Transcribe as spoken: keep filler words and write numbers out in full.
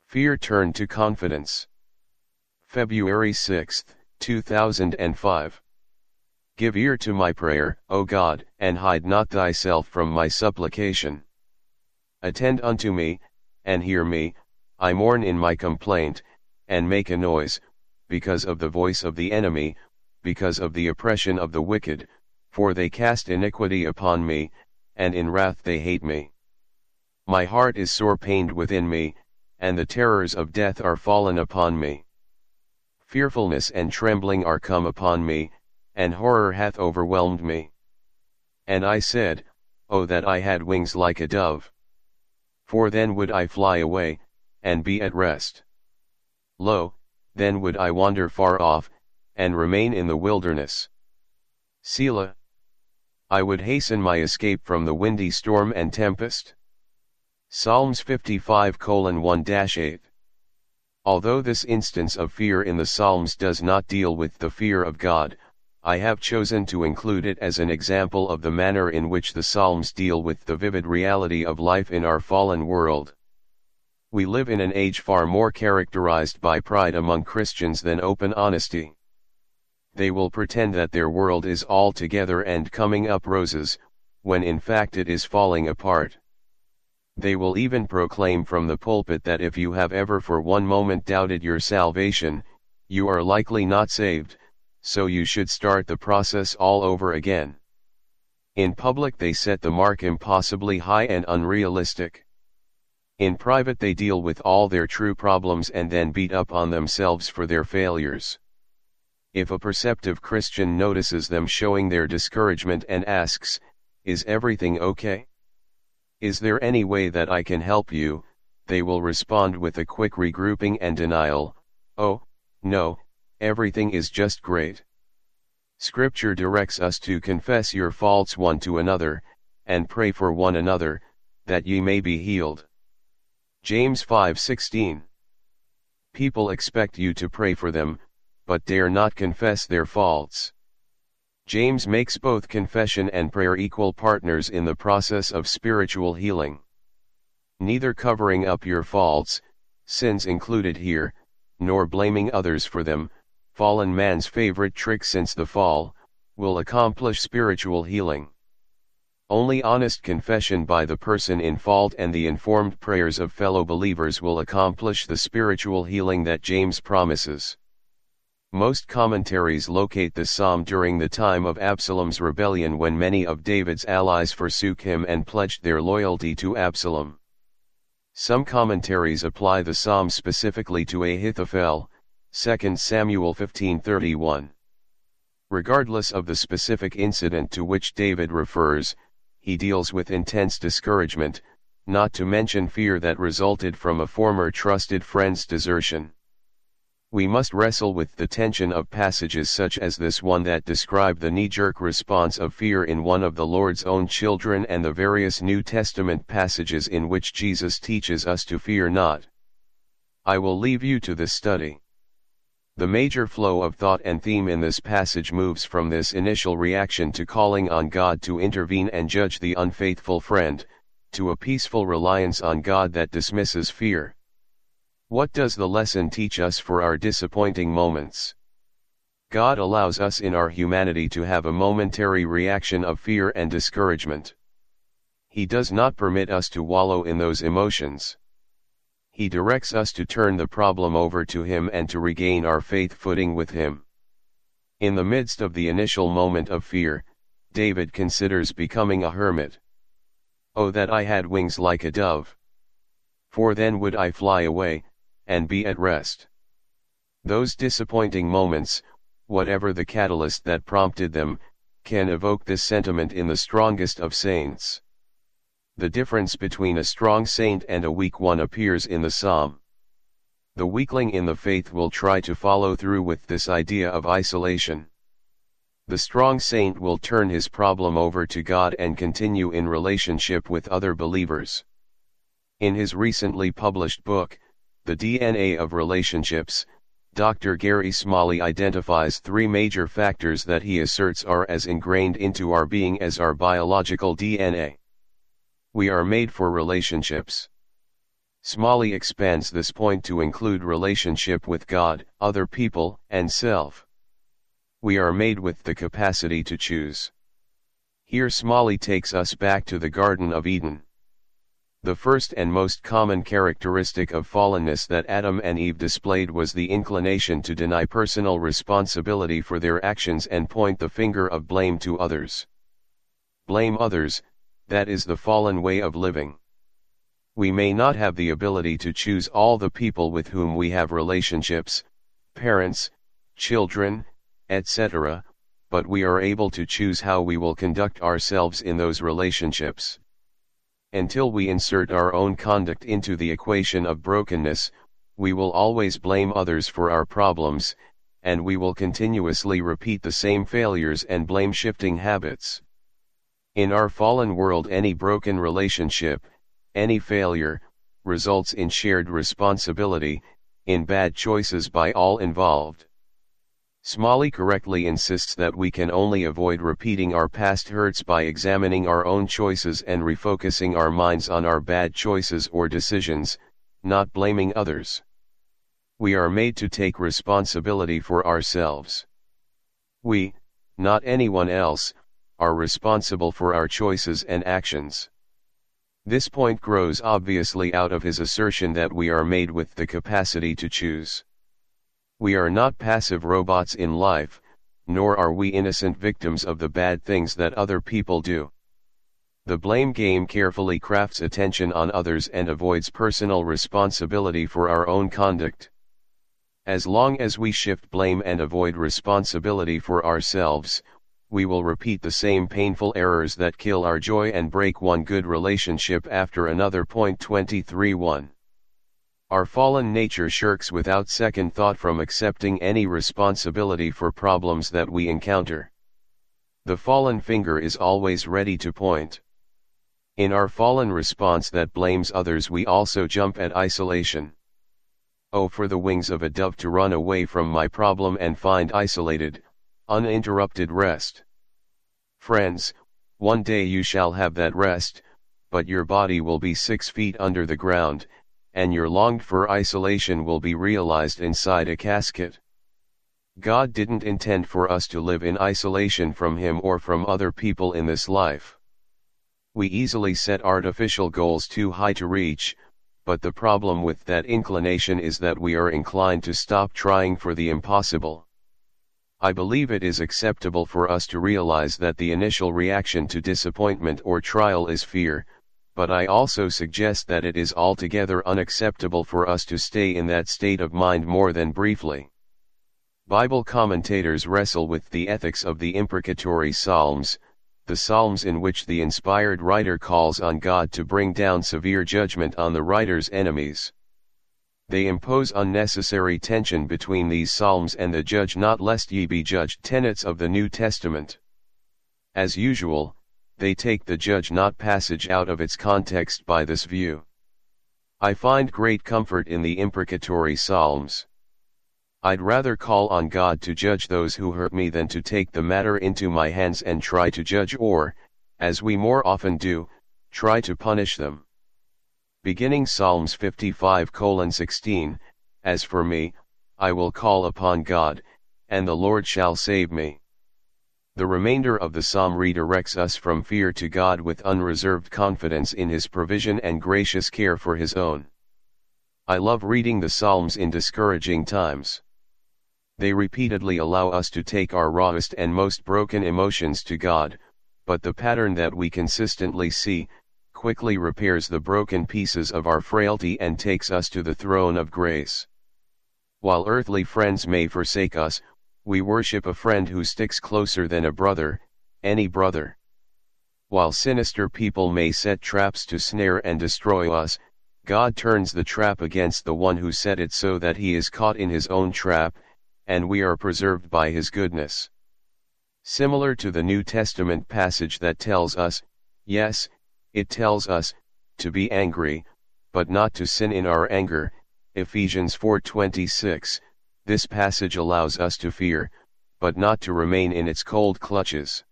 Fear turned to confidence. February sixth, two thousand five. Give ear to my prayer, O God, and hide not thyself from my supplication. Attend unto me, and hear me, I mourn in my complaint, and make a noise, because of the voice of the enemy, because of the oppression of the wicked, for they cast iniquity upon me, and in wrath they hate me. My heart is sore pained within me, and the terrors of death are fallen upon me. Fearfulness and trembling are come upon me, and horror hath overwhelmed me. And I said, O that I had wings like a dove! For then would I fly away, and be at rest. Lo, then would I wander far off, and remain in the wilderness. Selah. I would hasten my escape from the windy storm and tempest. Psalms fifty-five one eight. Although this instance of fear in the Psalms does not deal with the fear of God, I have chosen to include it as an example of the manner in which the Psalms deal with the vivid reality of life in our fallen world. We live in an age far more characterized by pride among Christians than open honesty. They will pretend that their world is all together and coming up roses, when in fact it is falling apart. They will even proclaim from the pulpit that if you have ever for one moment doubted your salvation, you are likely not saved, so you should start the process all over again. In public they set the mark impossibly high and unrealistic. In private they deal with all their true problems and then beat up on themselves for their failures. If a perceptive Christian notices them showing their discouragement and asks, "Is everything okay? Is there any way that I can help you?" they will respond with a quick regrouping and denial, "Oh, no, everything is just great." Scripture directs us to confess your faults one to another, and pray for one another, that ye may be healed. James five sixteen. People expect you to pray for them, but dare not confess their faults. James makes both confession and prayer equal partners in the process of spiritual healing. Neither covering up your faults, sins included here, nor blaming others for them, fallen man's favorite trick since the fall, will accomplish spiritual healing. Only honest confession by the person in fault and the informed prayers of fellow believers will accomplish the spiritual healing that James promises. Most commentaries locate this psalm during the time of Absalom's rebellion, when many of David's allies forsook him and pledged their loyalty to Absalom. Some commentaries apply the psalm specifically to Ahithophel, Second Samuel fifteen thirty-one. Regardless of the specific incident to which David refers, he deals with intense discouragement, not to mention fear that resulted from a former trusted friend's desertion. We must wrestle with the tension of passages such as this one that describe the knee-jerk response of fear in one of the Lord's own children, and the various New Testament passages in which Jesus teaches us to fear not. I will leave you to this study. The major flow of thought and theme in this passage moves from this initial reaction to calling on God to intervene and judge the unfaithful friend, to a peaceful reliance on God that dismisses fear. What does the lesson teach us for our disappointing moments? God allows us in our humanity to have a momentary reaction of fear and discouragement. He does not permit us to wallow in those emotions. He directs us to turn the problem over to Him and to regain our faith footing with Him. In the midst of the initial moment of fear, David considers becoming a hermit. "Oh, that I had wings like a dove! For then would I fly away, and be at rest." Those disappointing moments, whatever the catalyst that prompted them, can evoke this sentiment in the strongest of saints. The difference between a strong saint and a weak one appears in the psalm. The weakling in the faith will try to follow through with this idea of isolation. The strong saint will turn his problem over to God and continue in relationship with other believers. In his recently published book, The D N A of Relationships, Doctor Gary Smalley identifies three major factors that he asserts are as ingrained into our being as our biological D N A. We are made for relationships. Smalley expands this point to include relationship with God, other people, and self. We are made with the capacity to choose. Here Smalley takes us back to the Garden of Eden. The first and most common characteristic of fallenness that Adam and Eve displayed was the inclination to deny personal responsibility for their actions and point the finger of blame to others. Blame others, that is the fallen way of living. We may not have the ability to choose all the people with whom we have relationships, parents, children, et cetera, but we are able to choose how we will conduct ourselves in those relationships. Until we insert our own conduct into the equation of brokenness, we will always blame others for our problems, and we will continuously repeat the same failures and blame-shifting habits. In our fallen world, any broken relationship, any failure, results in shared responsibility, in bad choices by all involved. Smalley correctly insists that we can only avoid repeating our past hurts by examining our own choices and refocusing our minds on our bad choices or decisions, not blaming others. We are made to take responsibility for ourselves. We, not anyone else, are responsible for our choices and actions. This point grows obviously out of his assertion that we are made with the capacity to choose. We are not passive robots in life, nor are we innocent victims of the bad things that other people do. The blame game carefully crafts attention on others and avoids personal responsibility for our own conduct. As long as we shift blame and avoid responsibility for ourselves, we will repeat the same painful errors that kill our joy and break one good relationship after another. Point twenty-three one. Our fallen nature shirks without second thought from accepting any responsibility for problems that we encounter. The fallen finger is always ready to point. In our fallen response that blames others, we also jump at isolation. Oh, for the wings of a dove to run away from my problem and find isolated, uninterrupted rest. Friends, one day you shall have that rest, but your body will be six feet under the ground, and your longed-for isolation will be realized inside a casket. God didn't intend for us to live in isolation from Him or from other people in this life. We easily set artificial goals too high to reach, but the problem with that inclination is that we are inclined to stop trying for the impossible. I believe it is acceptable for us to realize that the initial reaction to disappointment or trial is fear, but I also suggest that it is altogether unacceptable for us to stay in that state of mind more than briefly. Bible commentators wrestle with the ethics of the imprecatory Psalms, the Psalms in which the inspired writer calls on God to bring down severe judgment on the writer's enemies. They impose unnecessary tension between these Psalms and the "judge not lest ye be judged" tenets of the New Testament. As usual, they take the "judge not" passage out of its context by this view. I find great comfort in the imprecatory Psalms. I'd rather call on God to judge those who hurt me than to take the matter into my hands and try to judge or, as we more often do, try to punish them. Beginning Psalms fifty-five sixteen, "As for me, I will call upon God, and the Lord shall save me." The remainder of the psalm redirects us from fear to God with unreserved confidence in His provision and gracious care for His own. I love reading the Psalms in discouraging times. They repeatedly allow us to take our rawest and most broken emotions to God, but the pattern that we consistently see, quickly repairs the broken pieces of our frailty and takes us to the throne of grace. While earthly friends may forsake us, we worship a friend who sticks closer than a brother, any brother. While sinister people may set traps to snare and destroy us, God turns the trap against the one who set it so that he is caught in his own trap, and we are preserved by His goodness. Similar to the New Testament passage that tells us, yes, it tells us, to be angry, but not to sin in our anger, Ephesians four twenty-six, this passage allows us to fear, but not to remain in its cold clutches.